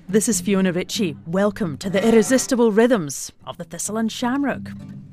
This is Fiona Ritchie. Welcome to the irresistible rhythms of the Thistle and Shamrock.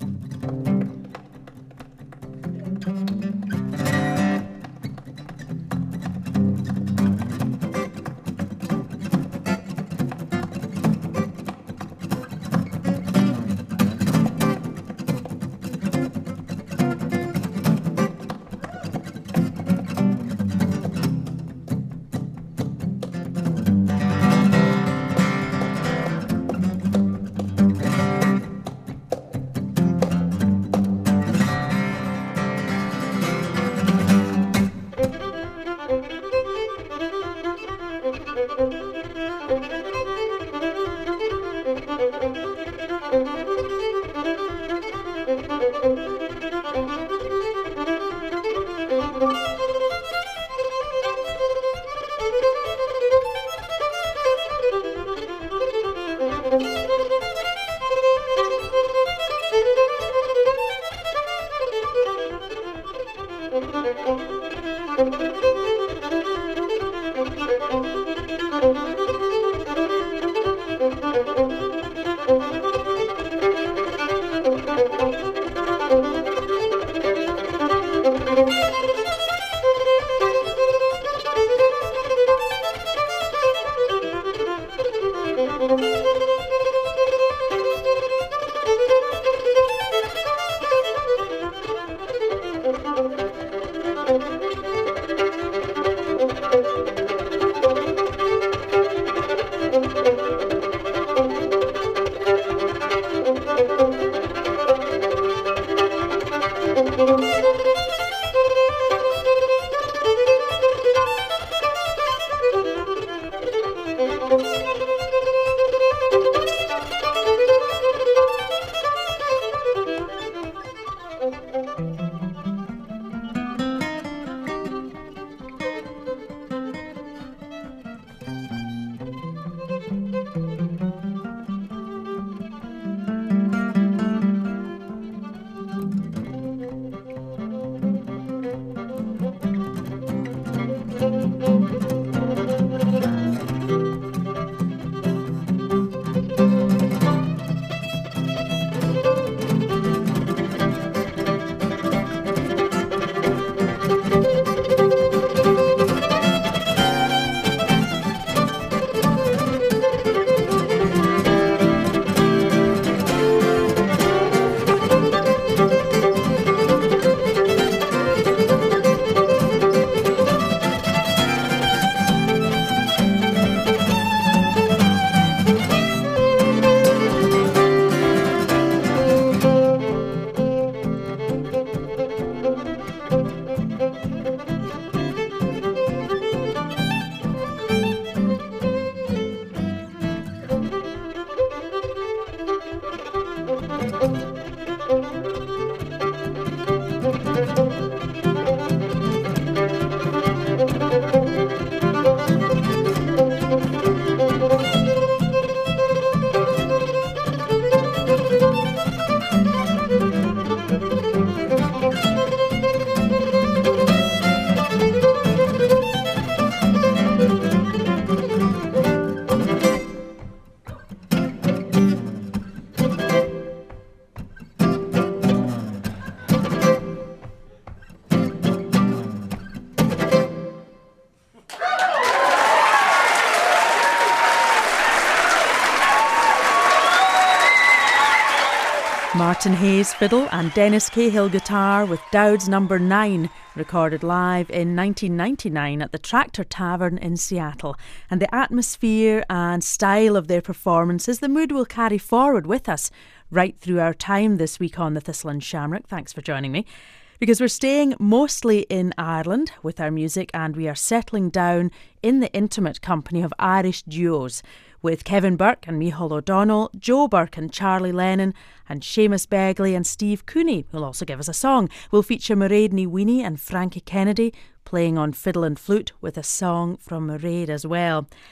Martin Hayes fiddle and Dennis Cahill guitar with Dowd's Number 9, recorded live in 1999 at the Tractor Tavern in Seattle. And the atmosphere and style of their performances, the mood will carry forward with us right through our time this week on the Thistle and Shamrock. Thanks for joining me. Because we're staying mostly in Ireland with our music, and we are settling down in the intimate company of Irish duos with Kevin Burke and Micheál O'Donnell, Joe Burke and Charlie Lennon, and Seamus Begley and Steve Cooney, who'll also give us a song. We'll feature Mairead Ní Mhaoine and Frankie Kennedy playing on fiddle and flute with a song from Mairead as well.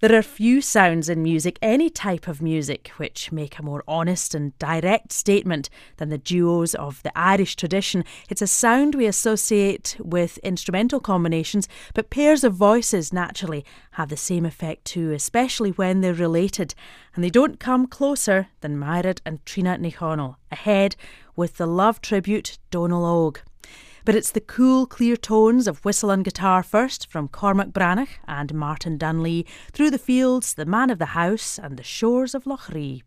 There are few sounds in music, any type of music, which make a more honest and direct statement than the duos of the Irish tradition. It's a sound we associate with instrumental combinations, but pairs of voices naturally have the same effect too, especially when they're related. And they don't come closer than Mairead and Trina Ní Chonaill, ahead with the love tribute Donal Óg. But it's the cool, clear tones of whistle and guitar first from Cormac Branagh and Martin Dunlea, through the fields, the man of the house and the shores of Loch Ree.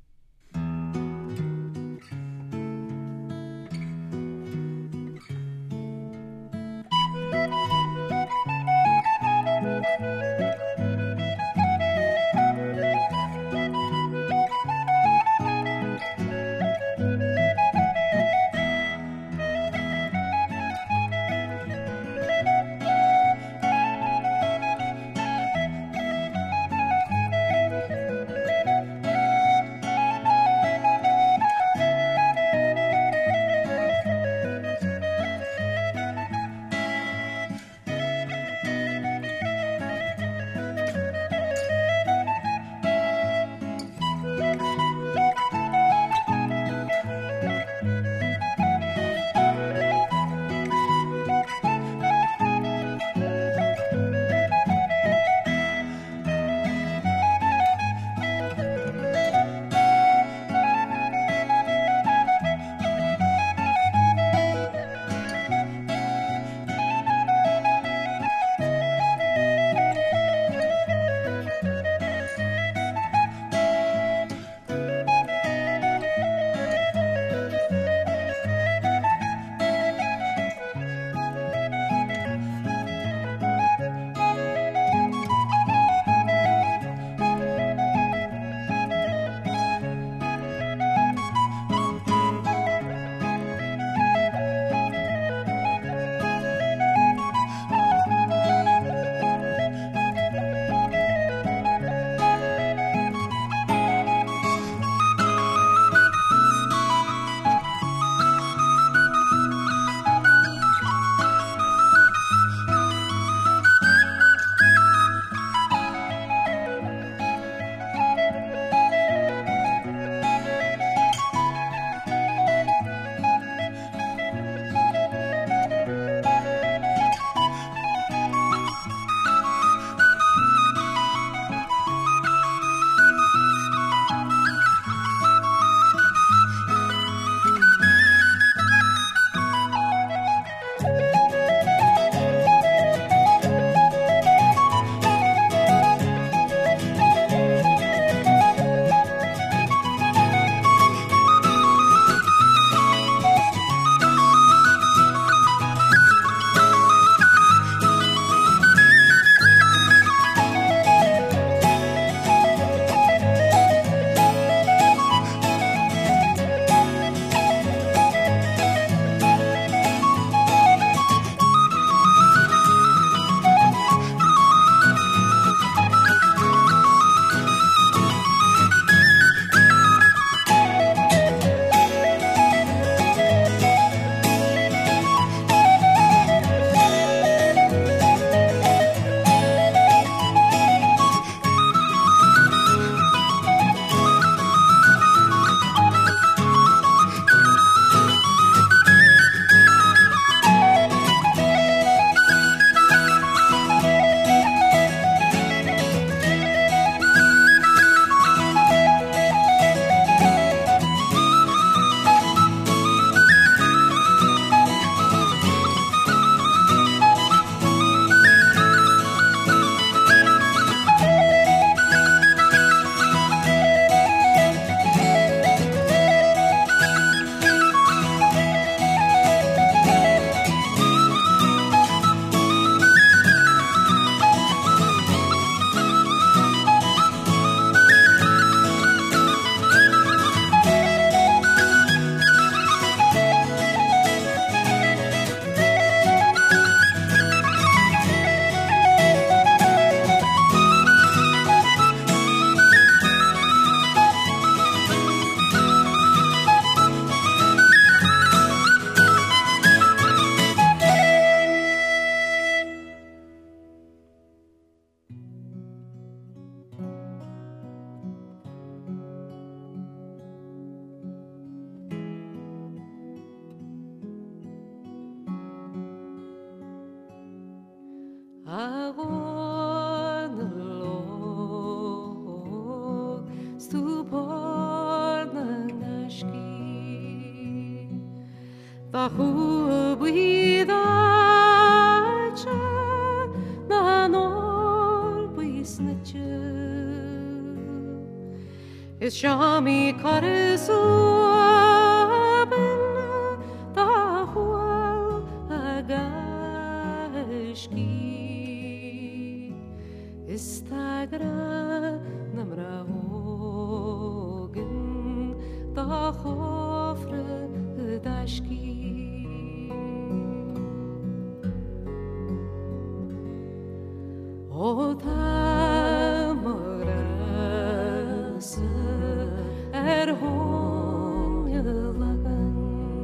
Da hubuidace na nor buisnache is shami karsuaben da hual agashki is tagra namra hogen da khofre dashki o tamoras hon lagan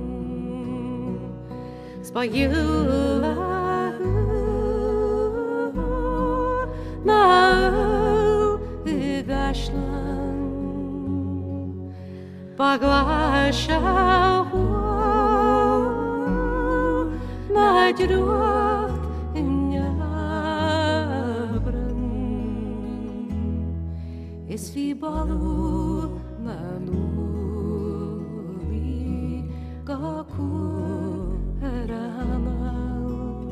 spayula na gashlan baglasha Najruat in Yabran is Fibalu Nanuli Gaku Ramal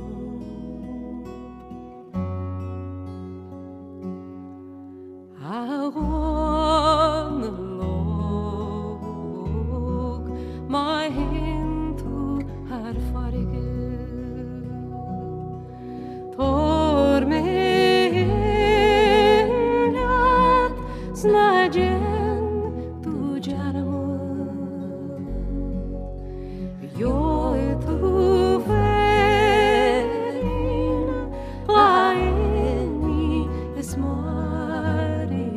Agon log my hand to her farige Tormenat snagen tu jarmo yo tu ferin laeni esmari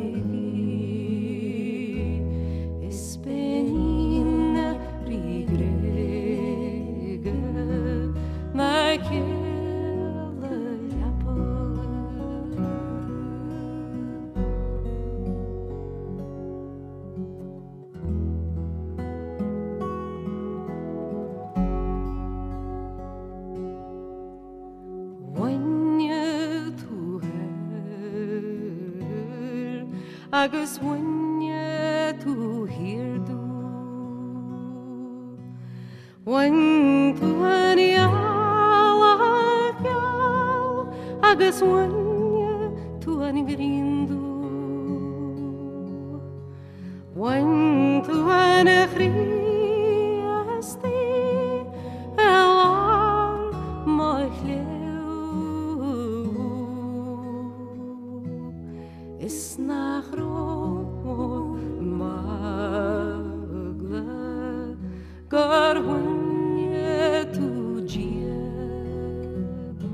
espenin rigrega naque agus wine tu hear du when tu ani alakyal agus wine tu ani grindu when tu ani khriasti elar moichleu is nachro magla garwanye tu jiedu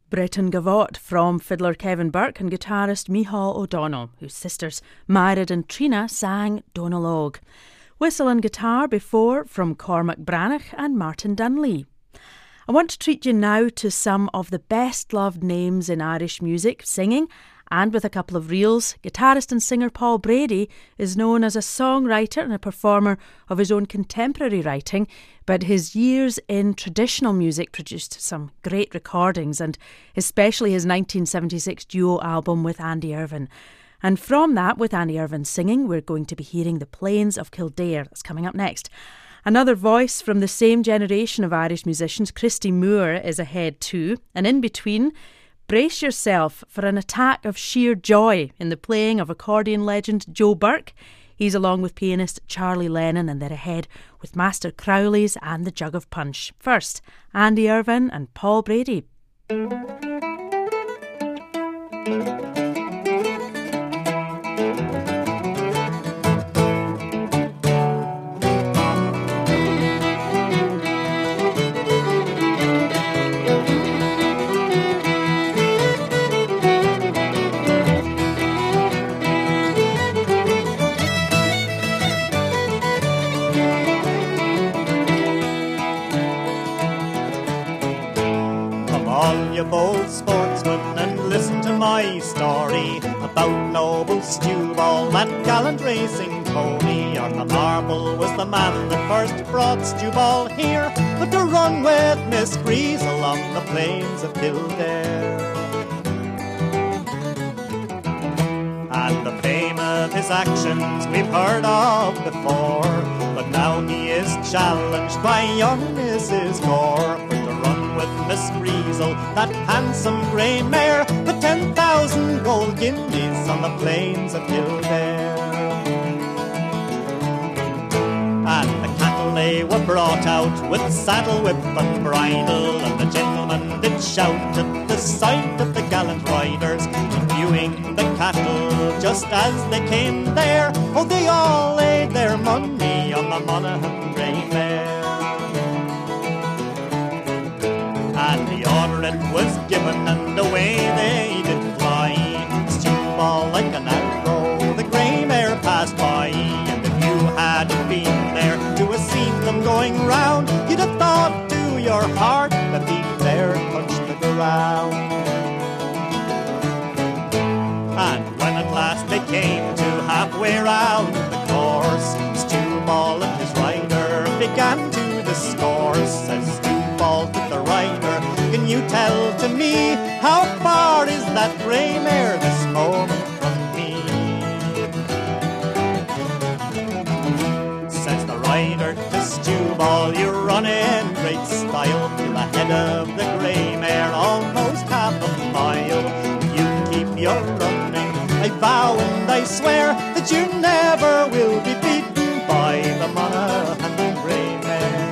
Britain Gavotte from fiddler Kevin Burke and guitarist Micheál O'Donnell, whose sisters Mairead and Trina sang Donal Óg. Whistle and guitar before from Cormac Branagh and Martin Dunlea. I want to treat you now to some of the best loved names in Irish music, singing, and with a couple of reels. Guitarist and singer Paul Brady is known as a songwriter and a performer of his own contemporary writing, but his years in traditional music produced some great recordings, and especially his 1976 duo album with Andy Irvine. And from that, with Andy Irvine singing, we're going to be hearing The Plains of Kildare. That's coming up next. Another voice from the same generation of Irish musicians, Christy Moore, is ahead too. And in between, brace yourself for an attack of sheer joy in the playing of accordion legend Joe Burke. He's along with pianist Charlie Lennon, and they're ahead with Master Crowley's and the Jug of Punch. First, Andy Irvine and Paul Brady. You bold sportsmen, and listen to my story about noble Stewball, that gallant racing pony. Arthur Marble was the man that first brought Stewball here, but to run with Miss Breeze along the plains of Kildare. And the fame of his actions we've heard of before, but now he is challenged by young Mrs. Gore for to run with Miss Breezel, that handsome grey mare, with 10,000 gold guineas on the plains of Kildare. And the cattle they were brought out with saddle, whip and bridle, and the gentlemen did shout at the sight of the gallant riders, viewing the cattle just as they came there. Oh, they all laid their money on the Monaghan grey mare. And the order it was given, and away they did fly. Stewball like an arrow, the grey mare passed by. And if you had been there to have seen them going round, you'd have thought to your heart that he'd there touched the ground. And when at last they came to halfway round the course, Stewball and his rider began to discourse. Says Stewball to the rider, can you tell to me how far is that grey mare this moment from me? Says the rider to Stewball, you run in great style, you're ahead of the grey mare almost half a mile. You keep your running, I vow and I swear that you never will be beaten by the Monaghan grey mare.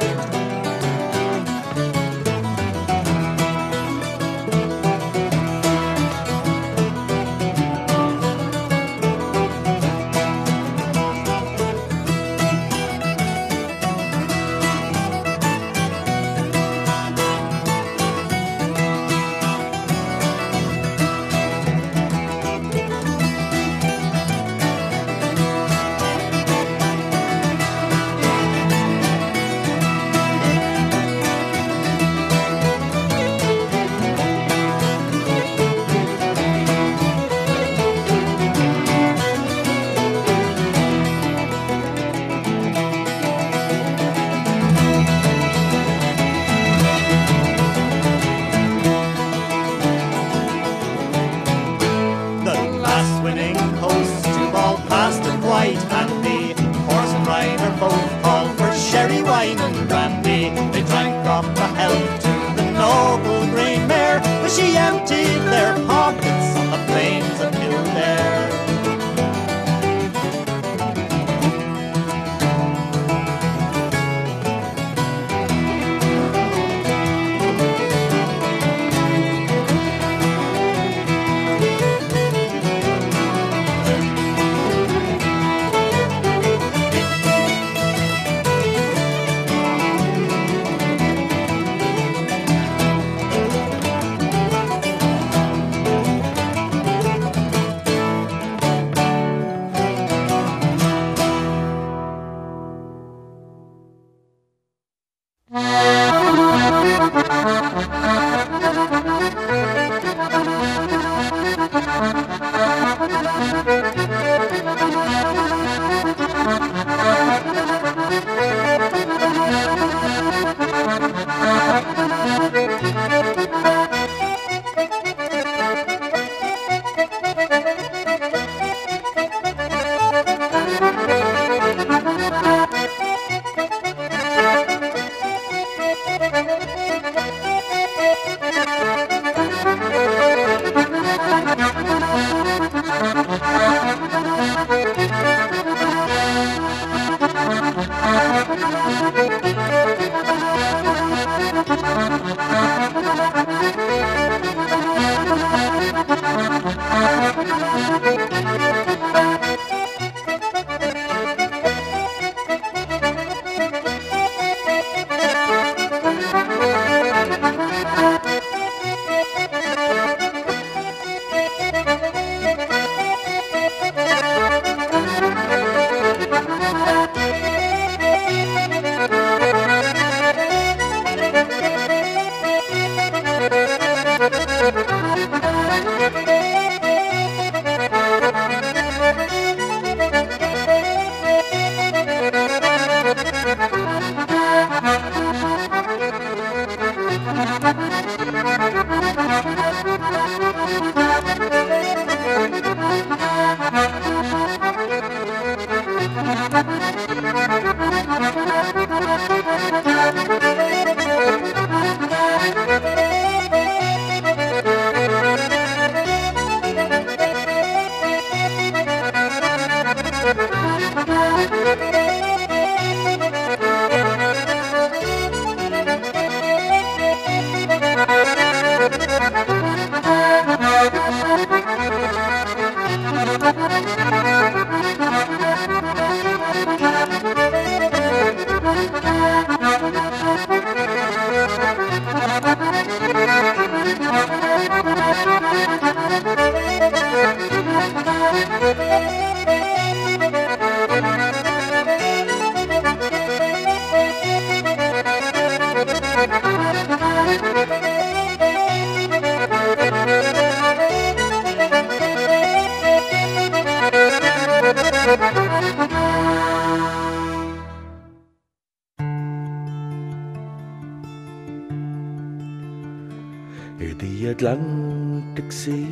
Hear the Atlantic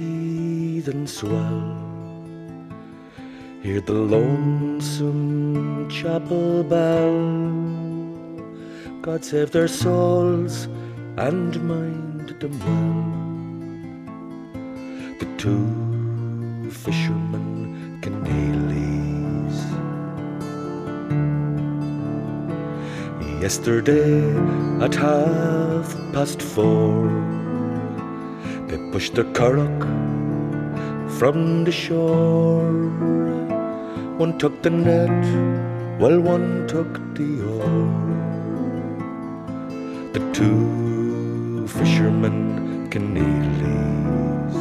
seething swell, hear the lonesome chapel bell. God save their souls and mind them well. The two fishermen Keneallys. Yesterday at 4:30 they pushed the curragh from the shore. One took the net, while one took the oar. The two fishermen Keneallys.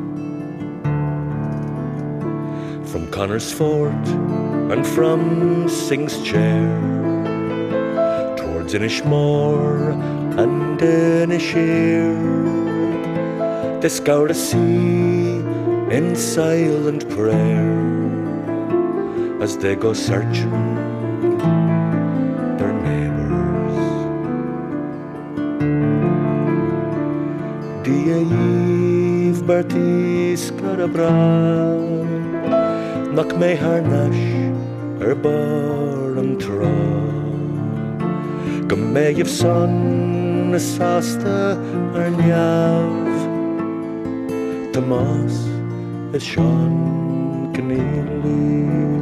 From Connor's Fort and from Sing's Chair, towards Inishmore and Inisheer, they scour the sea in silent prayer as they go searching their neighbours. Dia Eve Bertie Scarabra, knock me harnash bar and tra. Go me you've son a sasta arniav. Thomas is Sean Keneally.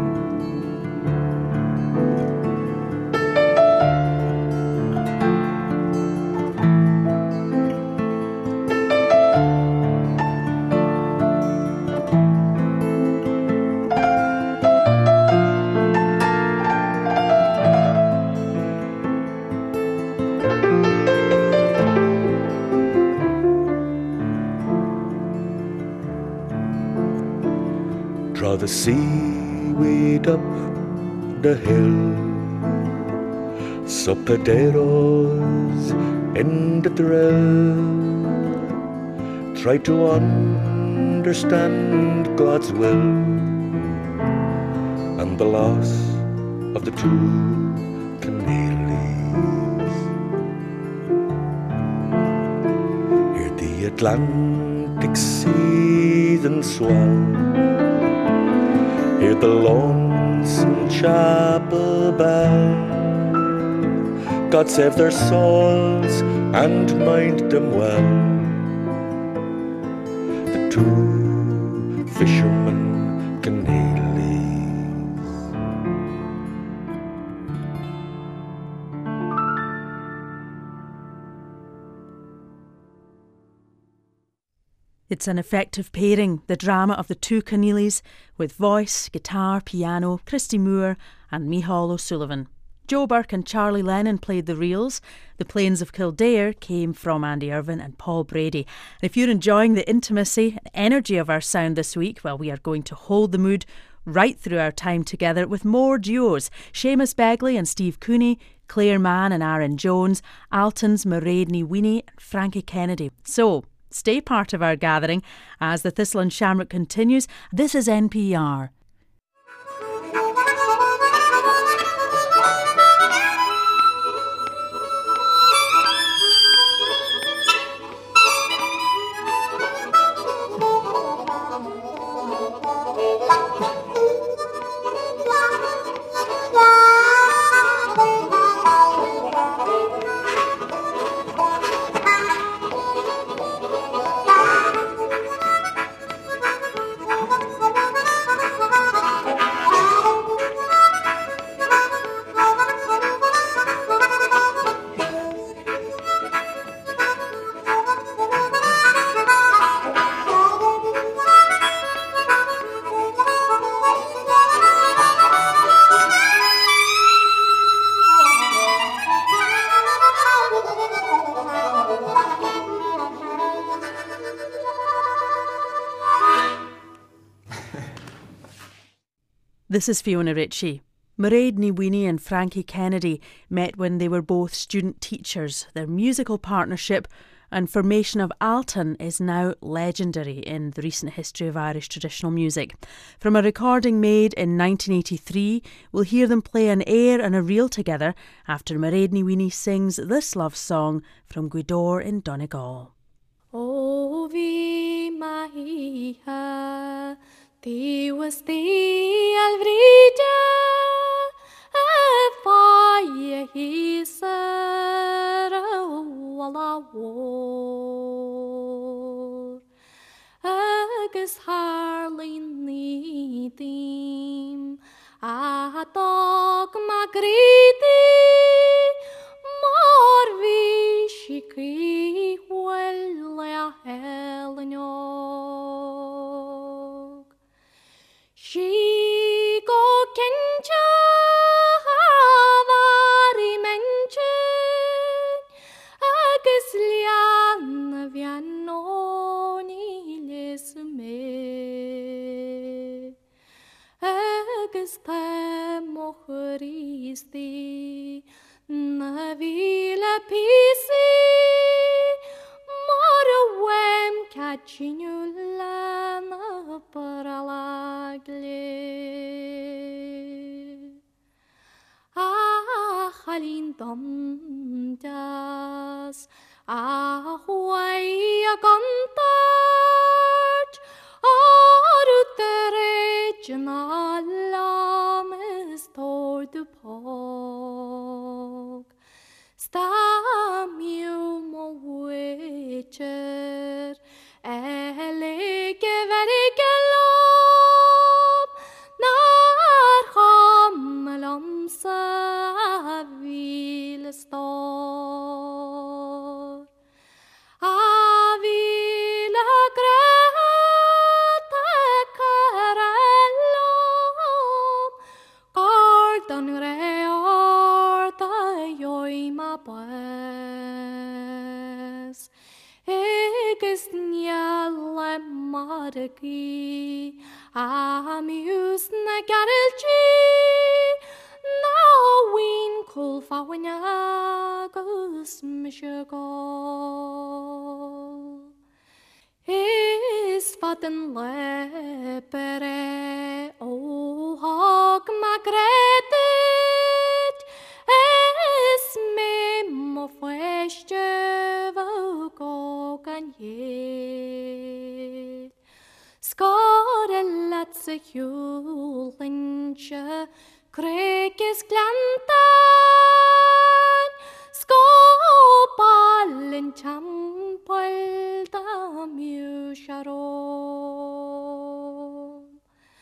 Draw the seaweed up the hill, sopaderos in the drill. Try to understand God's will and the loss of the two Keneallys. Hear the Atlantic seething swell, hear the lonesome chapel bell. God save their souls and mind them well. The two fishermen Keneallys. It's an effective pairing, the drama of the two Keneallys, with voice, guitar, piano, Christy Moore and Micheál O'Sullivan. Joe Burke and Charlie Lennon played the reels. The Plains of Kildare came from Andy Irvine and Paul Brady. And if you're enjoying the intimacy and energy of our sound this week, well, we are going to hold the mood right through our time together with more duos. Seamus Begley and Steve Cooney, Claire Mann and Aaron Jones, Alton's Mairead Ní Mhaoine and Frankie Kennedy. So, stay part of our gathering as the Thistle and Shamrock continues. This is NPR. This is Fiona Ritchie. Mairead Ní Mhaoine and Frankie Kennedy met when they were both student teachers. Their musical partnership and formation of Alton is now legendary in the recent history of Irish traditional music. From a recording made in 1983, we'll hear them play an air and a reel together after Mairead Ní Mhaoine sings this love song from Gweedore in Donegal. O vi Maia, Thí was thee alvrida, Fire he sir, Walla war. Agus Harlin needim, A dog magridi, Marvi shiki, Well, a Helenog. She go kenja havari menchen agus lian vianoni lesme agus ta mochristi na vila pisi Marwem catchinulla na paralagle. Halin domdas, huai a gantart, ruteregional is toward the pog. Stamiu mo witcher, elege verigelom, nar hammelam sa vilestor. Avila grata karellom, gardan reorta joima bes. Eges njalla margi, amius na garelchi, na win kul fawanyagus mishagol. Is faten lepere, o hog magretet, es me mo fueste vogo ganyet. Skorrelat se julinche, krekes glantan, skopallen champol da musharol.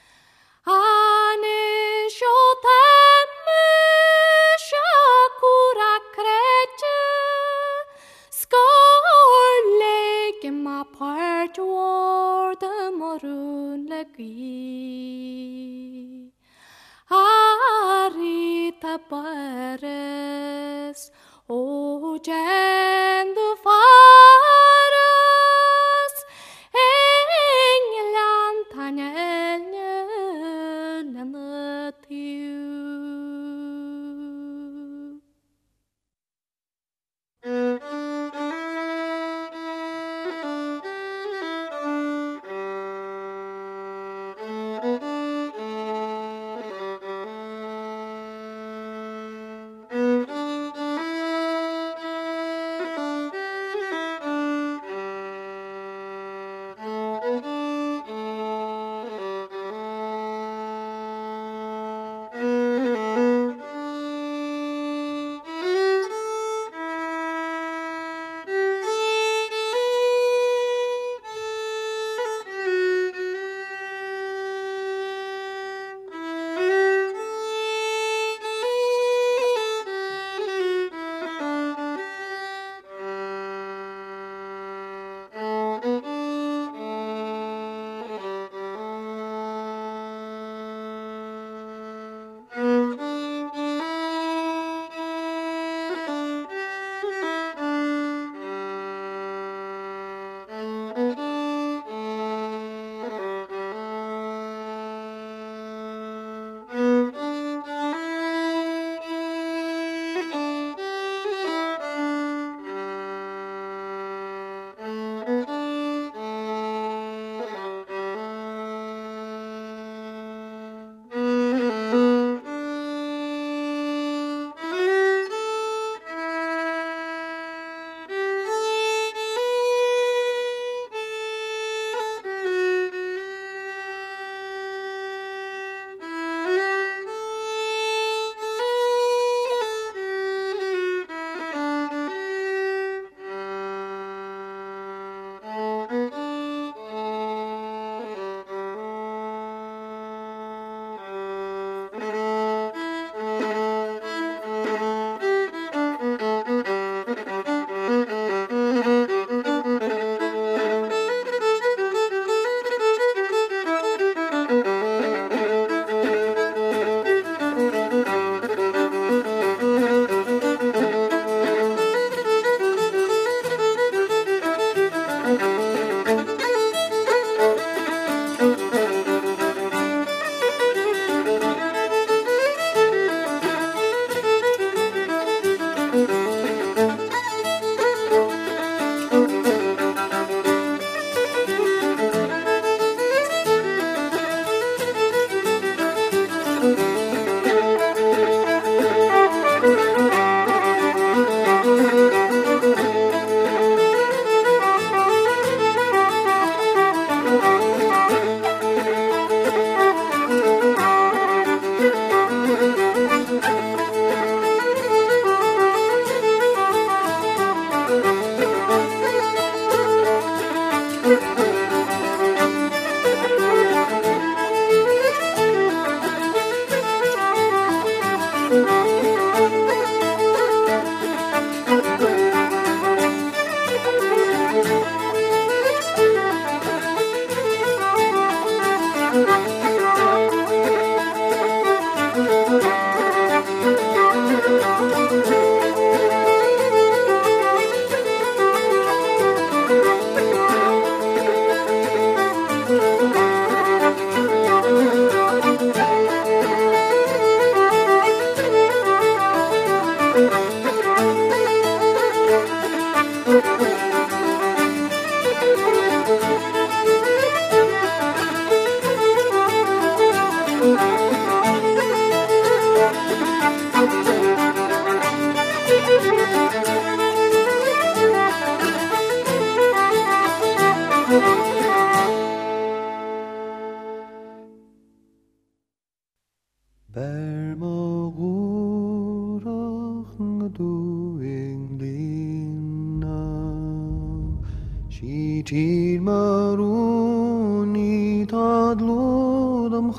Sheetir maruni tadlodam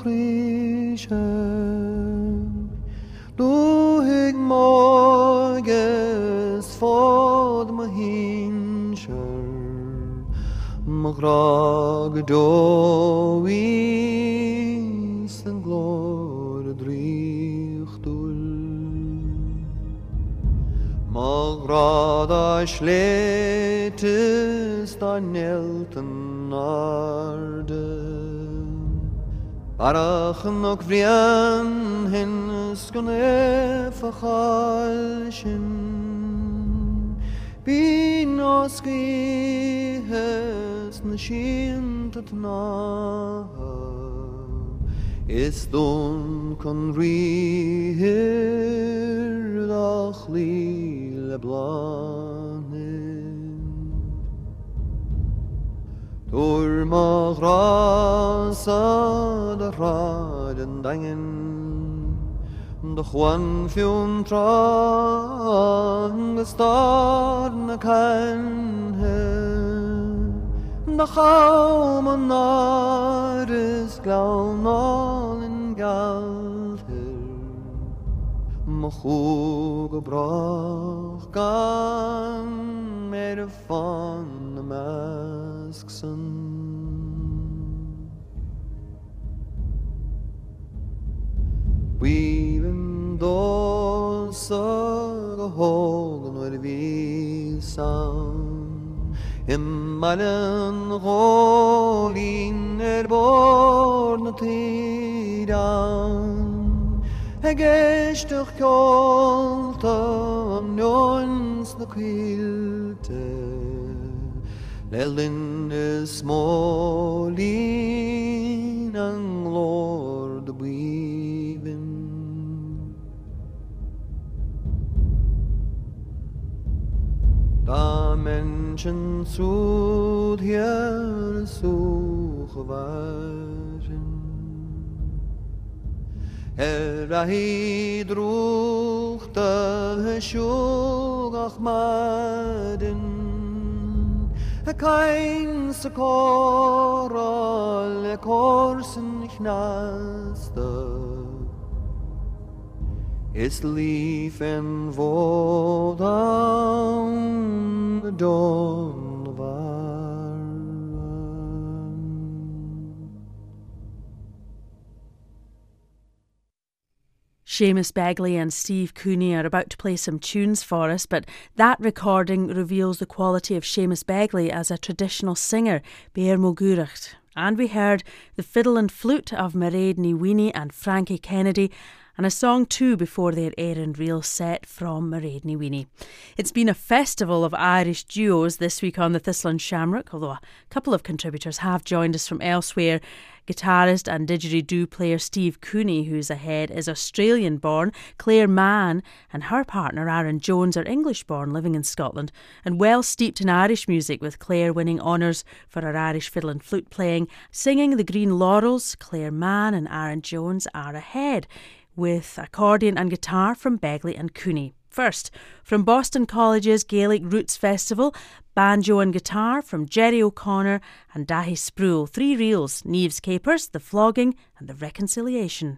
chrishem Du hig morges fod ma hinscher Magrag dois en glor drichtul Magrada schletes da nelten narde Barach nog vrian hen skone fachalshin Bin oski hes nashint tna Is don kon rihir dachli leblanen Door magrasa de raden dangen De Juan fiun trang gestar na kan De chauman naris glaunal in galter Machu gebrach gan mer van de masksen Weven dosa gehogen or vi sam Immalen rolin born tiran Hegeshtig kolta nons na kwilte Lelin is molin ang Lord weven Da Menschen zu dir suchen Hidruch da shugach maden Kein sekora le korsen knaste Is lief en vodan de dawn var Seamus Begley and Steve Cooney are about to play some tunes for us, but that recording reveals the quality of Seamus Begley as a traditional singer, Beir Moguracht. And we heard the fiddle and flute of Mairead Ní Mhaoine and Frankie Kennedy, and a song too before their Éireann Reel set from Mairead Ní Mhaoine. It's been a festival of Irish duos this week on the Thistle and Shamrock, although a couple of contributors have joined us from elsewhere. Guitarist and didgeridoo player Steve Cooney, who's ahead, is Australian-born. Claire Mann and her partner Aaron Jones are English-born, living in Scotland, and well steeped in Irish music, with Claire winning honours for her Irish fiddle and flute playing. Singing the Green Laurels, Claire Mann and Aaron Jones are ahead, with accordion and guitar from Begley and Cooney. First, from Boston College's Gaelic Roots Festival, banjo and guitar from Jerry O'Connor and Dahi Sproul. 3 reels, Neve's Capers, The Flogging and The Reconciliation.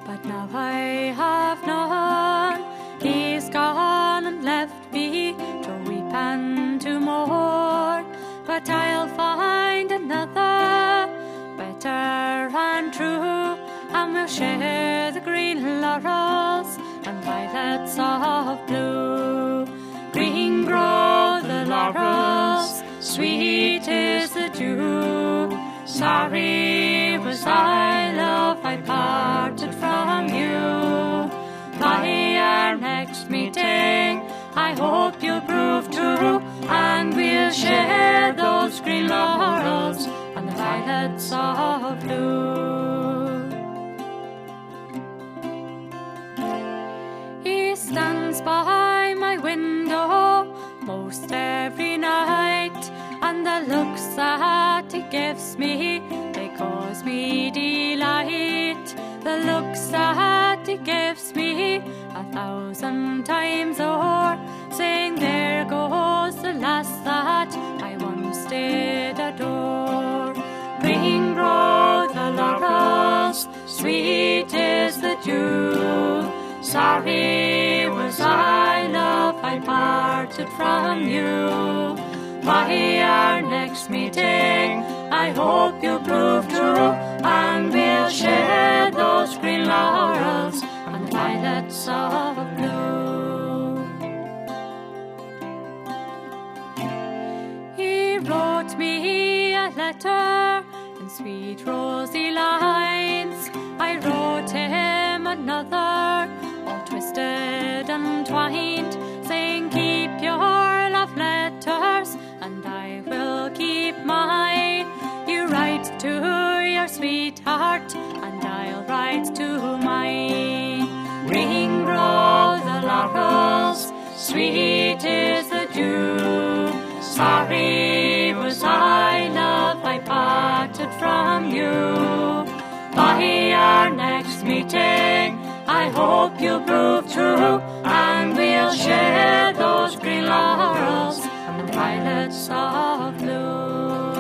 but now I have none. He's gone and left me to weep and to mourn, but I'll find another better and true, and we'll share the green laurels and violets of blue. Green grow the laurels, sweet is the dew. Sorry was I, love, I parted from you. By our next meeting, I hope you'll prove true, and we'll share those green laurels and the violets of blue. He stands by my window most every night, and the looks that he gives me, they cause me delight. The looks that he gives me 1,000 times o'er, saying there goes the lass that I once did adore. Green grow the laurels, sweet is the dew. Sorry was I, love, I parted from you. By our next meeting, I hope you'll prove true, and we'll share those green laurels and the violets of blue. He wrote me a letter in sweet rosy lines. I wrote him another, all twisted and twined, saying keep your love letters and I will keep mine. You write to your sweetheart and I'll write to mine. Green grow the laurels, sweet is the dew. Sorry was I, love, I parted from you. By our next meeting, I hope you'll prove true, and we'll share those green laurels and the violets of blue.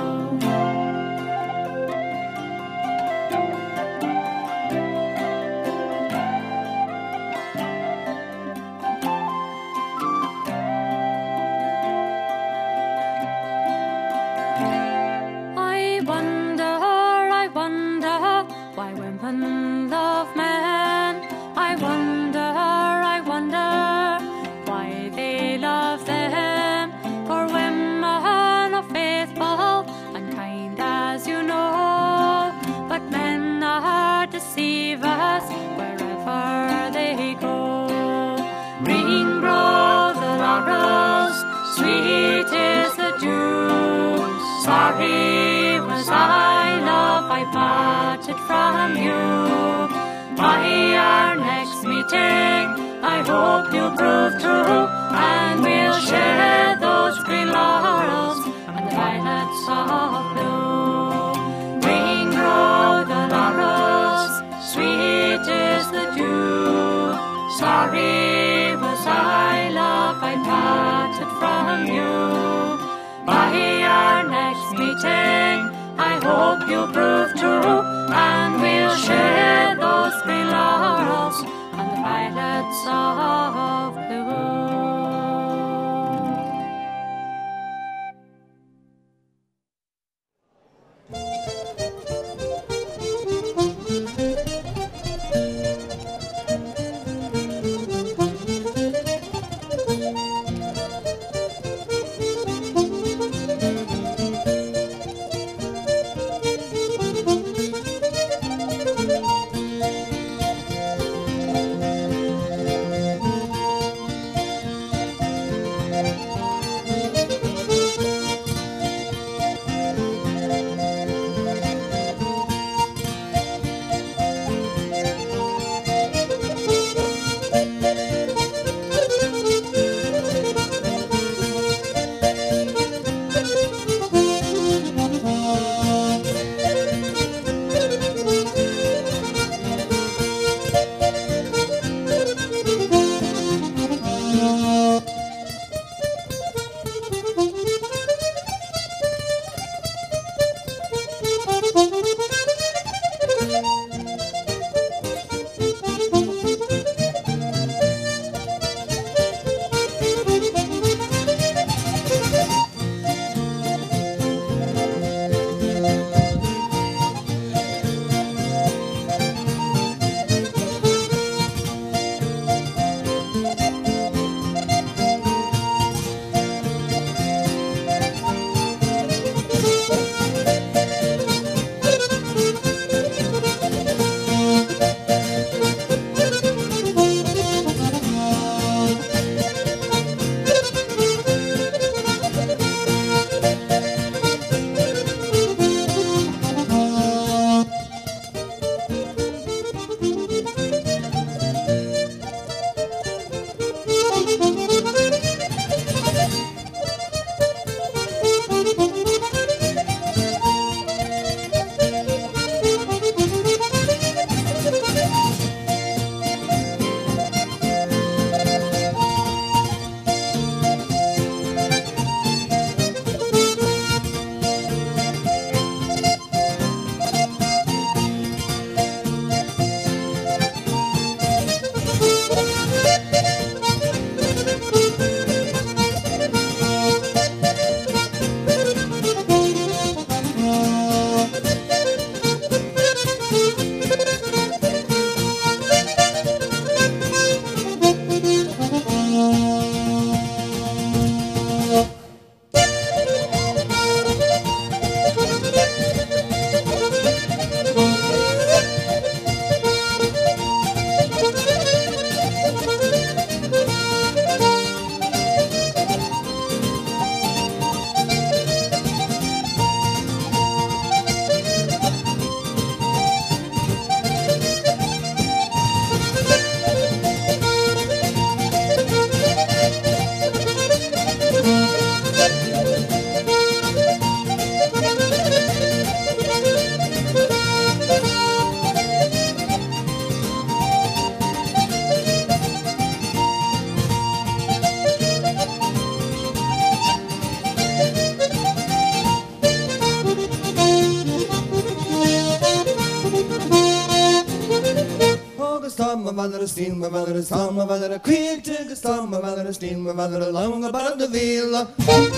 I wonder why women love men. I wonder why they love them. For women are faithful and kind, as you know, but men are deceivers wherever they go. Green grow the laurels, sweet is the dew. Sorry was I, love, I parted from you. By our next meeting, I hope you'll prove true, and we'll share those green laurels and the violets of blue. Green grow the laurels, sweet is the dew. Sorry was I, love, I parted from you. By our next meeting, I hope you'll prove true, and we'll share those green laurels and the violets of blue. stam, my mother is steam, my mother is stam, my mother is quick to stam, my mother is steam, my mother is long about the wheel.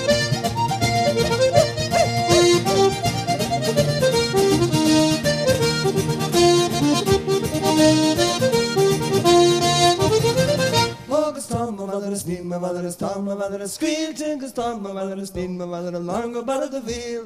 My mother is steam, my mother is stam, my mother is quick to stam, my mother is steam, my mother is long about the wheel.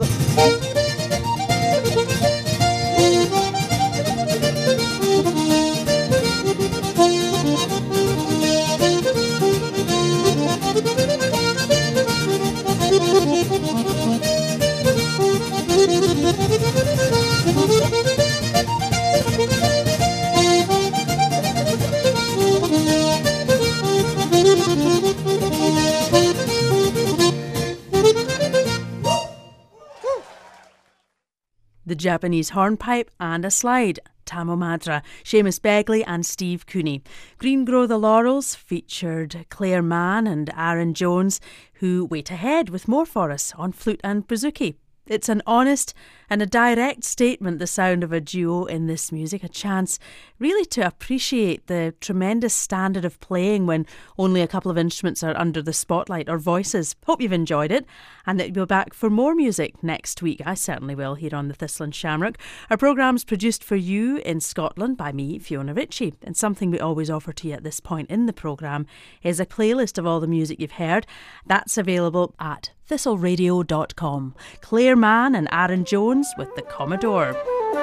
The Japanese hornpipe and a slide, Tamil Madra, Seamus Begley and Steve Cooney. Green Grow the Laurels featured Claire Mann and Aaron Jones, who wait ahead with more for us on flute and bouzouki. It's an honest and a direct statement, the sound of a duo in this music, a chance really to appreciate the tremendous standard of playing when only a couple of instruments are under the spotlight or voices. Hope you've enjoyed it and that you'll be back for more music next week. I certainly will, here on the Thistle and Shamrock. Our programme's produced for you in Scotland by me, Fiona Ritchie, and something we always offer to you at this point in the programme is a playlist of all the music you've heard. That's available at thistleradio.com. Claire Mann and Aaron Jones with the Commodore.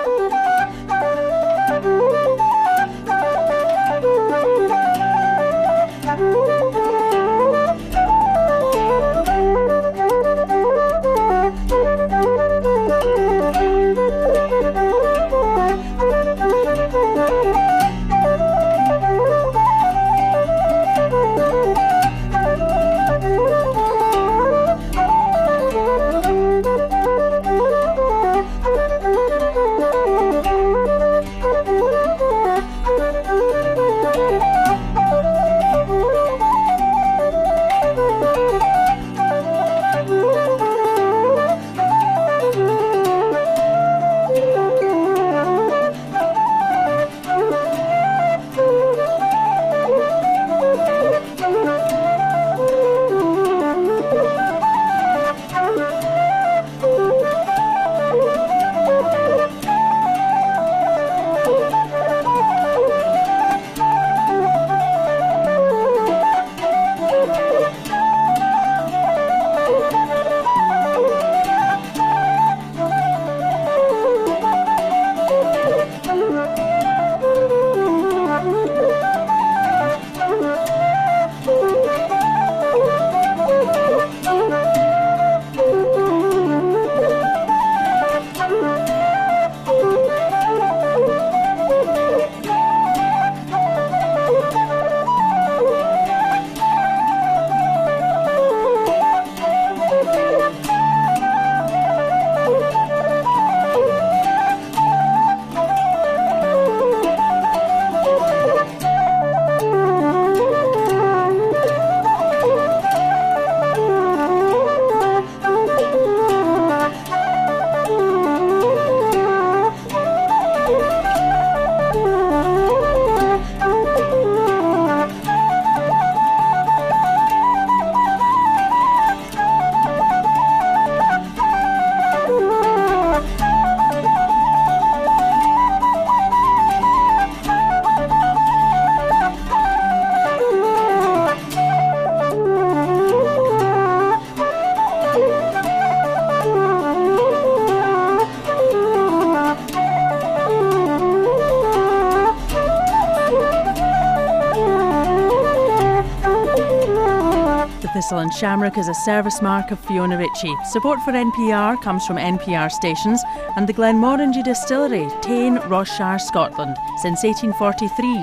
Thistle and Shamrock is a service mark of Fiona Ritchie. Support for NPR comes from NPR stations and the Glenmorangie Distillery, Tain, Ross-shire, Scotland. Since 1843,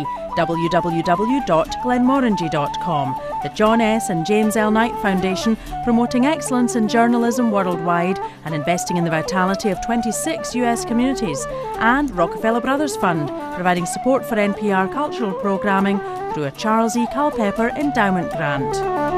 www.glenmorangie.com. The John S. and James L. Knight Foundation, promoting excellence in journalism worldwide and investing in the vitality of 26 US communities. And Rockefeller Brothers Fund, providing support for NPR cultural programming through a Charles E. Culpepper Endowment Grant.